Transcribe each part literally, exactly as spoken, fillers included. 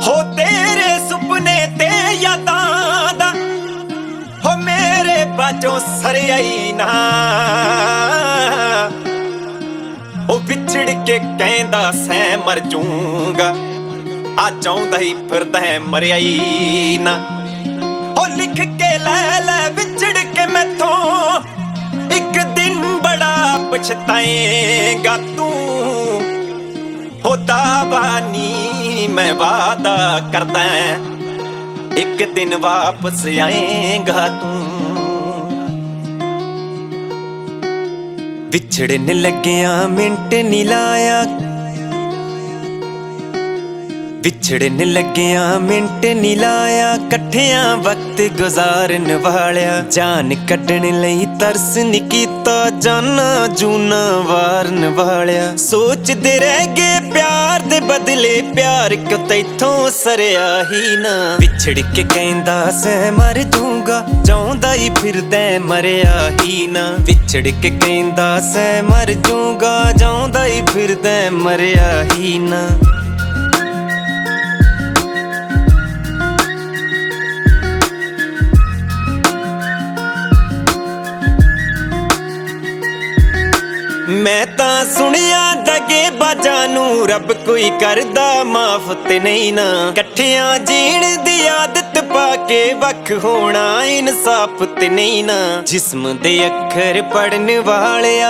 ਹੋ तेरे सुपने ते यादां दा हो मेरे बाजों सरयाई ना ओ विछड़ के कहंदा सै मर जूंगा आ चाहुंदा ही फिरदा है मरियाई ना ओ लिख के लै लै विछड़ के मैथों एक दिन बड़ा पछताएगा तू हो दावानी मैं वादा करदा एक दिन वापस आएगा तू विछड़न लग्या मिंट नी लाया विछड़न लग्या मिंट नी लाया कट्ठियां वक्त गुजारन वालिया जान कड्डण लई तरस नी कीता जाना जूना वारन वालिया सोचदे रह गए प्यार दे बदले प्यार क्यों तैथों सरया ही ना विछड़ के कहंदा सै मर जूंगा चाहुंदा ही फिरदा मरिया ही ना विछड़ के कहंदा सै मर जूंगा चाहुंदा ही फिरदा मरिया ही ना मैं तां सुनिया दगे बाजा नू रब कोई करदा माफ ते नहीं ना कट्ठियां जीण दी आदत पाके वख होना इंसाफ ते नहीं ना जिस्म दे अखर पढ़न वालिया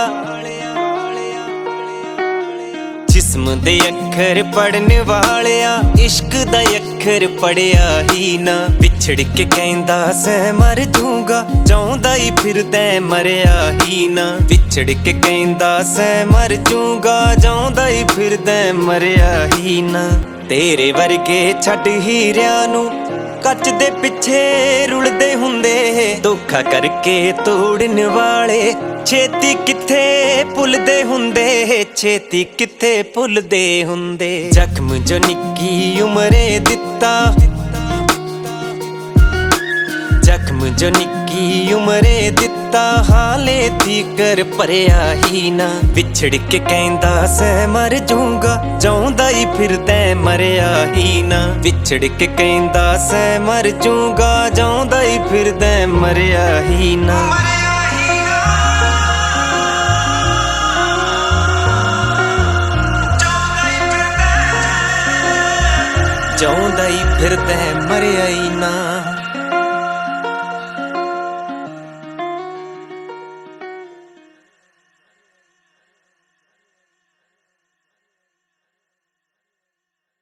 जिस्म दे अखर पढ़न वालिया इश्क दा अखर पढ़िया ही ना विछड़ के कहंदा सै मर जूंगा चाहुंदा ही फिरदा मरिया ही ना विछड़ के कहंदा सै मर जूंगा चाहुंदा ही फिरदा मरिया ही ना तेरे वर्गे छड्ड हीरियां नू कच दे पिछे रुलदे हुंदे धोखा करके तोड़न वाले छेती किथे भुलदे हुंदे छेती किथे भुलदे हुंदे जख्म जो निक्की उमरे दिता जख्म जो निक्की उमरे दिता हाले थी कर भरिया ही ना विछड़ के कहंदा सै मर जूंगा चाहुंदा ही फिरदा मरिया ही ना विछड़ के कहंदा सै मर जूंगा चाहुंदा ही फिरदा मरिया ही ना चाहुंदा ही फिरदा मरिया ही ना।